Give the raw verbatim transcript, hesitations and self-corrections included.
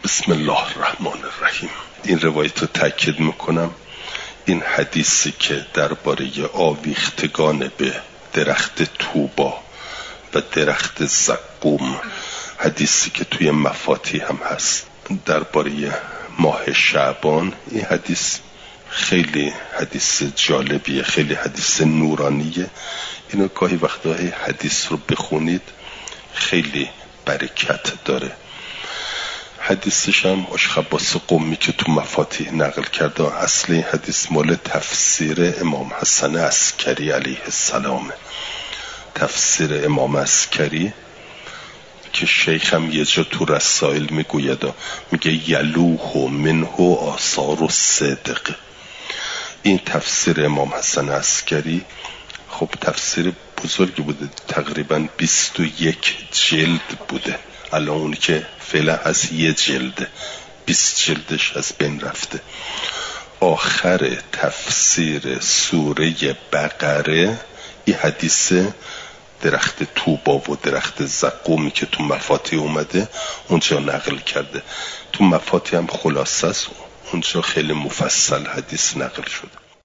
بسم الله الرحمن الرحیم. این روایت رو تاکید میکنم، این حدیثی که درباره آویختگان به درخت طوبا و درخت زقوم، حدیثی که توی مفاتیح هم هست درباره ماه شعبان، این حدیث خیلی حدیث جالبیه، خیلی حدیث نورانیه. اینو گاهی وقتا حدیث رو بخونید خیلی برکت داره. حدیثش هم اشخباس قمی که تو مفاتیح نقل کرده، اصل این حدیث مال تفسیر امام حسن عسکری علیه السلام، تفسیر امام عسکری که شیخ هم یه جا تو رسائل میگوید، میگه یلوه منه آثار الصدق. این تفسیر امام حسن عسکری خب تفسیر بزرگی بوده، تقریبا بیست و یک جلد بوده. الان اونی که فعلا هست یه جلده، بیست جلدش از بین رفته. آخر تفسیر سوره بقره این حدیث درخت طوبا و درخت زقومی که تو مفاتیح اومده اونجا نقل کرده. تو مفاتیح هم خلاصه است، اونجا خیلی مفصل حدیث نقل شده.